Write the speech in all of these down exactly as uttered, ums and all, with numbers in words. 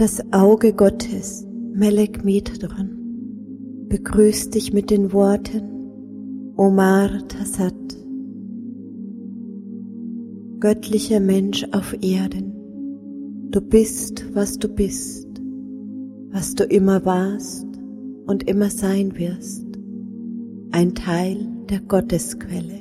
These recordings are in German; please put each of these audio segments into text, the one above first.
Das Auge Gottes, Melek Medron, begrüßt dich mit den Worten Omar Tassat. Göttlicher Mensch auf Erden, du bist, was du bist, was du immer warst und immer sein wirst, ein Teil der Gottesquelle.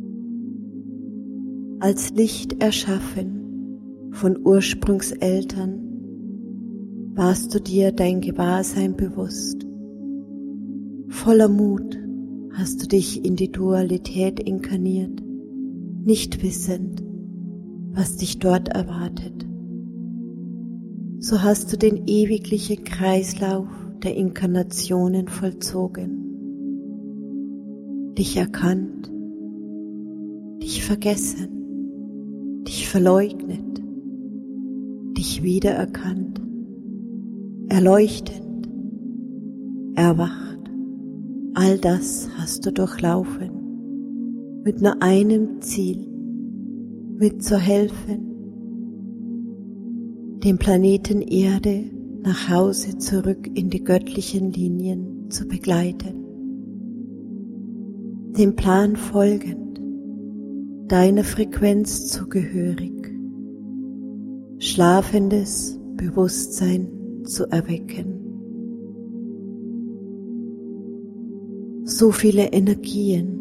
Als Licht erschaffen von Ursprungseltern warst du dir dein Gewahrsein bewusst. Voller Mut hast du dich in die Dualität inkarniert, nicht wissend, was dich dort erwartet. So hast du den ewiglichen Kreislauf der Inkarnationen vollzogen, dich erkannt, dich vergessen, dich verleugnet, dich wiedererkannt, erleuchtend, erwacht. All das hast du durchlaufen, mit nur einem Ziel, mit zu helfen, den Planeten Erde nach Hause zurück in die göttlichen Linien zu begleiten, dem Plan folgend, deiner Frequenz zugehörig, schlafendes Bewusstsein zu erwecken. So viele Energien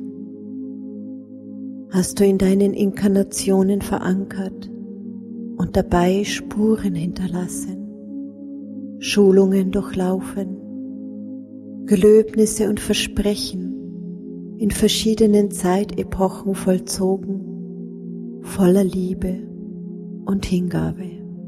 hast du in deinen Inkarnationen verankert und dabei Spuren hinterlassen, Schulungen durchlaufen, Gelöbnisse und Versprechen in verschiedenen Zeitepochen vollzogen, voller Liebe und Hingabe.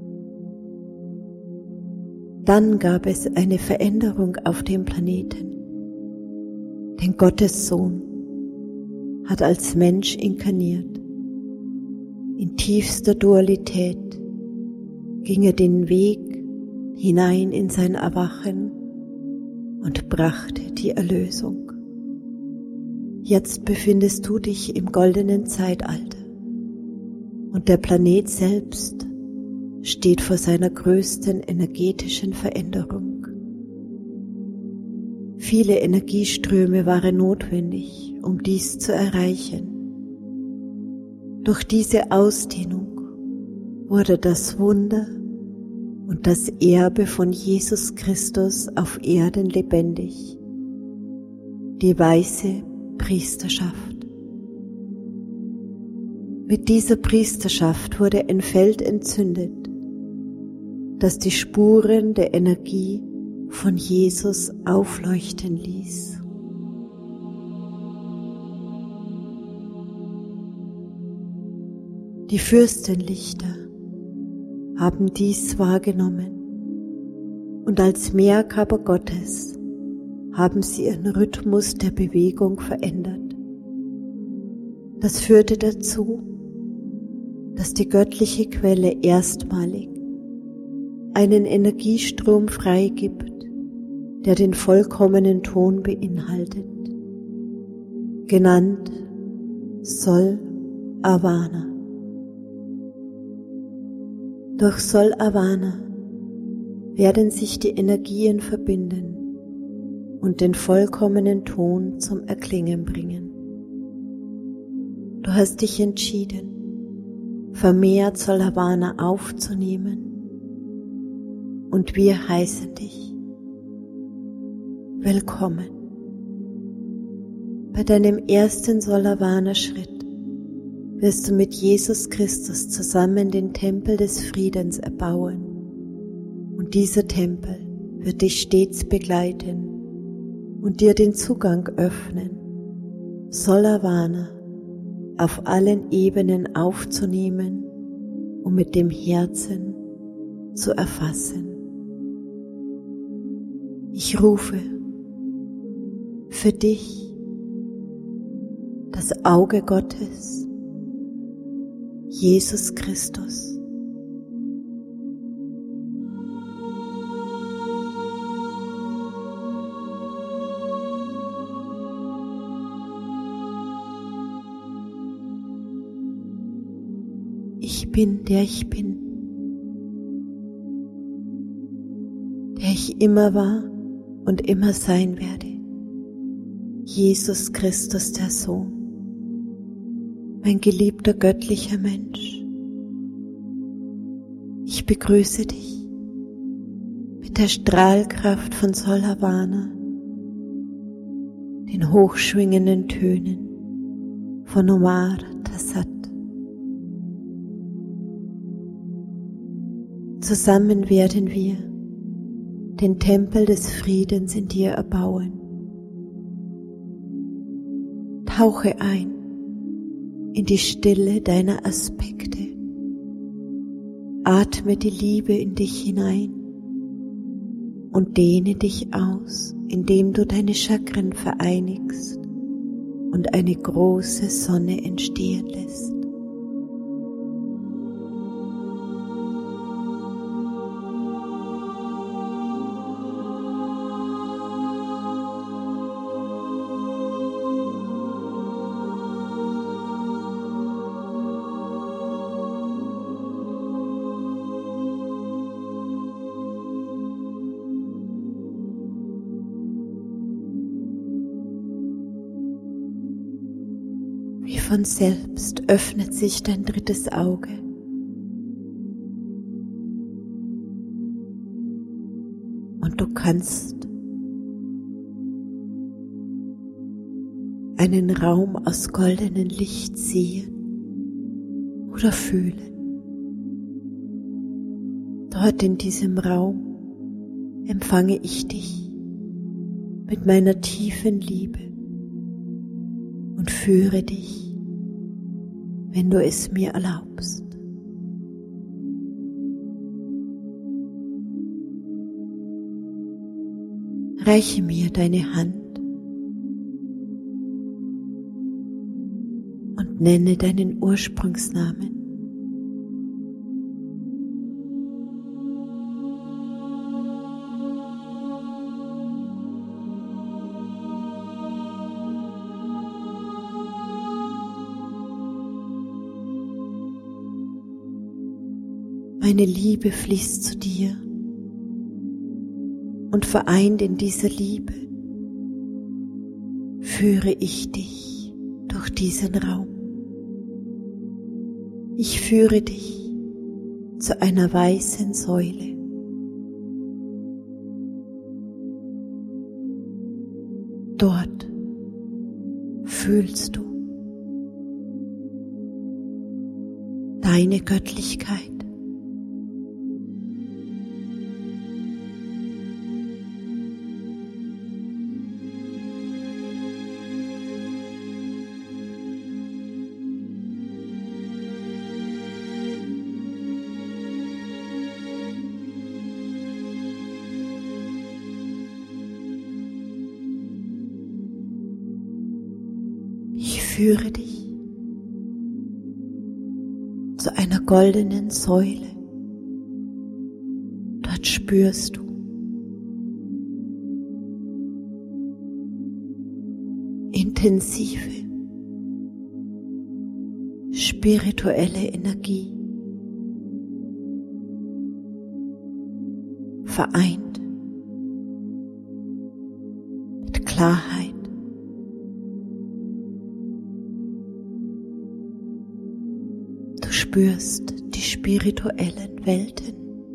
Dann gab es eine Veränderung auf dem Planeten, denn Gottes Sohn hat als Mensch inkarniert. In tiefster Dualität ging er den Weg hinein in sein Erwachen und brachte die Erlösung. Jetzt befindest du dich im goldenen Zeitalter und der Planet selbst steht vor seiner größten energetischen Veränderung. Viele Energieströme waren notwendig, um dies zu erreichen. Durch diese Ausdehnung wurde das Wunder und das Erbe von Jesus Christus auf Erden lebendig, die weiße Priesterschaft. Mit dieser Priesterschaft wurde ein Feld entzündet, das die Spuren der Energie von Jesus aufleuchten ließ. Die Fürstenlichter haben dies wahrgenommen und als Mehrkörper Gottes haben sie ihren Rhythmus der Bewegung verändert. Das führte dazu, dass die göttliche Quelle erstmalig einen Energiestrom freigibt, der den vollkommenen Ton beinhaltet, genannt Sol Avana. Durch Sol Avana werden sich die Energien verbinden und den vollkommenen Ton zum Erklingen bringen. Du hast dich entschieden, vermehrt Sol Avana aufzunehmen, und wir heißen dich willkommen. Bei deinem ersten Sol Avana Schritt wirst du mit Jesus Christus zusammen den Tempel des Friedens erbauen, und dieser Tempel wird dich stets begleiten und dir den Zugang öffnen, Sol Avana auf allen Ebenen aufzunehmen und mit dem Herzen zu erfassen. Ich rufe für dich das Auge Gottes, Jesus Christus. Ich bin, der ich bin. ich immer war und immer sein werde. Jesus Christus, der Sohn, mein geliebter göttlicher Mensch. Ich begrüße dich mit der Strahlkraft von Sol Havana, den hochschwingenden Tönen von Omar Tassat. Zusammen werden wir den Tempel des Friedens in dir erbauen. Tauche ein in die Stille deiner Aspekte. Atme die Liebe in dich hinein und dehne dich aus, indem du deine Chakren vereinigst und eine große Sonne entstehen lässt. Wie von selbst öffnet sich dein drittes Auge. Und du kannst einen Raum aus goldenem Licht sehen oder fühlen. Dort in diesem Raum empfange ich dich mit meiner tiefen Liebe und führe dich, wenn du es mir erlaubst. Reiche mir deine Hand und nenne deinen Ursprungsnamen. Meine Liebe fließt zu dir und vereint in dieser Liebe führe ich dich durch diesen Raum. Ich führe dich zu einer weißen Säule. Dort fühlst du deine Göttlichkeit. Ich führe dich zu einer goldenen Säule. Dort spürst du intensive, spirituelle Energie, vereint mit Klarheit. Du spürst die spirituellen Welten.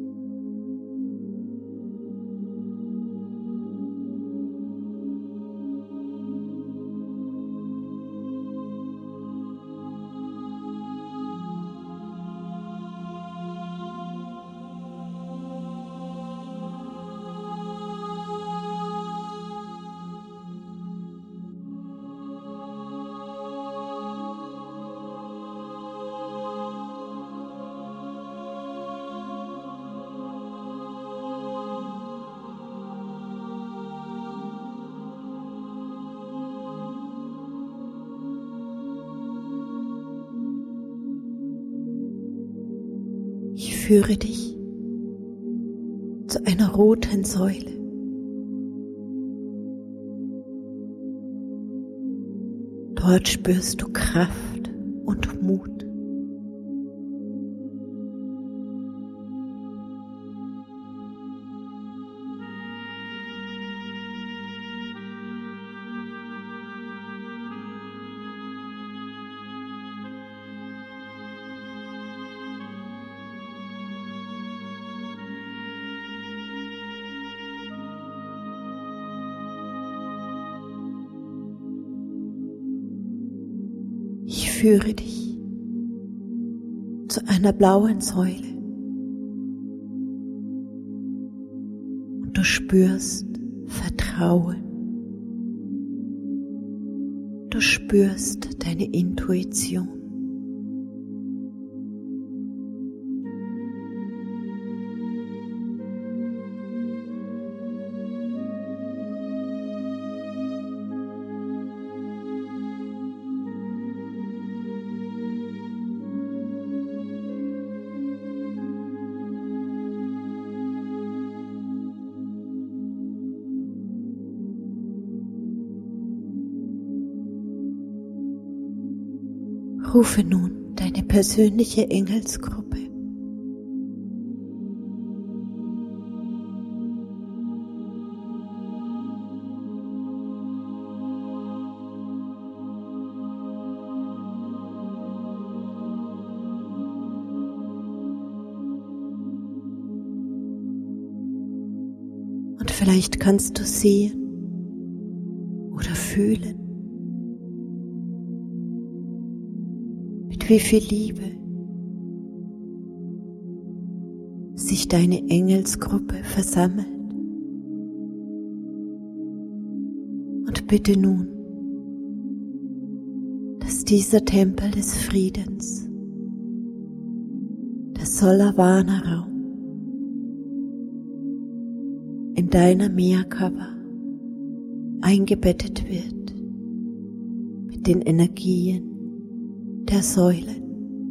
Ich führe dich zu einer roten Säule. Dort spürst du Kraft und Mut. führe dich zu einer blauen Säule und du spürst Vertrauen. Du spürst deine Intuition. Rufe nun deine persönliche Engelsgruppe. Und vielleicht kannst du sehen oder fühlen, wie viel Liebe sich deine Engelsgruppe versammelt. Und bitte nun, dass dieser Tempel des Friedens, der Solavana-Raum, in deiner Merkaba eingebettet wird mit den Energien der Säulen.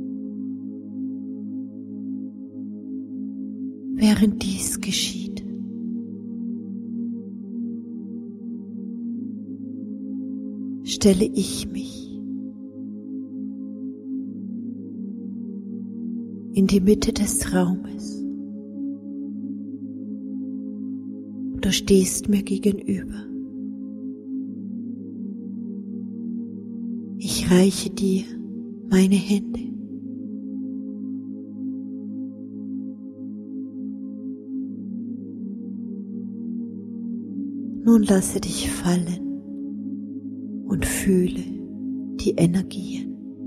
Während dies geschieht, stelle ich mich in die Mitte des Raumes. Du stehst mir gegenüber. Ich reiche dir meine Hände. Nun lasse dich fallen und fühle die Energien.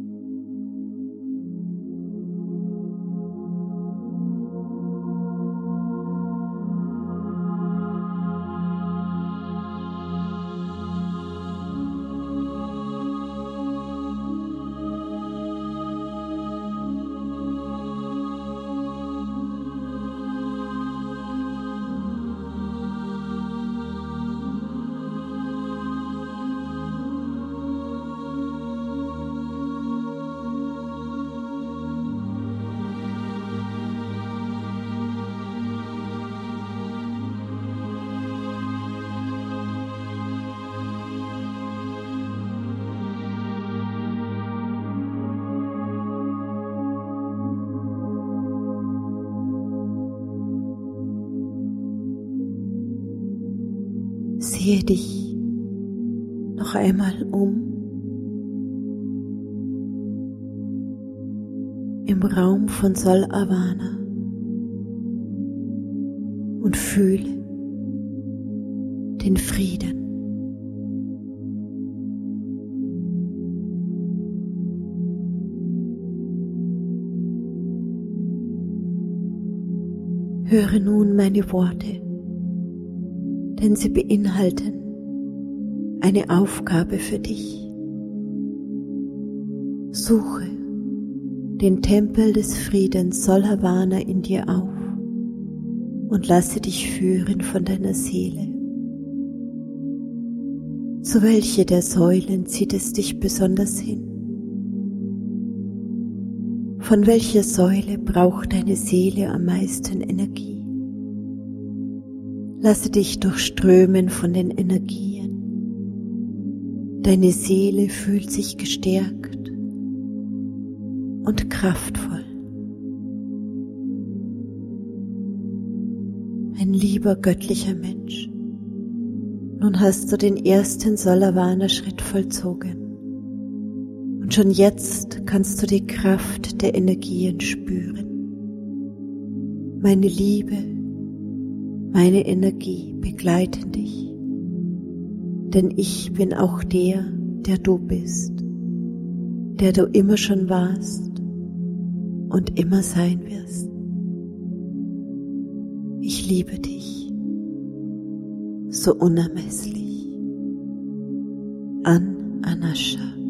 Sehe dich noch einmal um im Raum von Solavana und fühle den Frieden. Höre nun meine Worte, denn sie beinhalten eine Aufgabe für dich. Suche den Tempel des Friedens Solavana in dir auf und lasse dich führen von deiner Seele. Zu welche der Säulen zieht es dich besonders hin? Von welcher Säule braucht deine Seele am meisten Energie? Lasse dich durchströmen von den Energien. Deine Seele fühlt sich gestärkt und kraftvoll. Mein lieber göttlicher Mensch, nun hast du den ersten Solavana-Schritt vollzogen und schon jetzt kannst du die Kraft der Energien spüren. Meine Liebe, meine Energie begleiten dich, denn ich bin auch der, der du bist. der du immer schon warst und immer sein wirst. Ich liebe dich so unermesslich. An Anascha.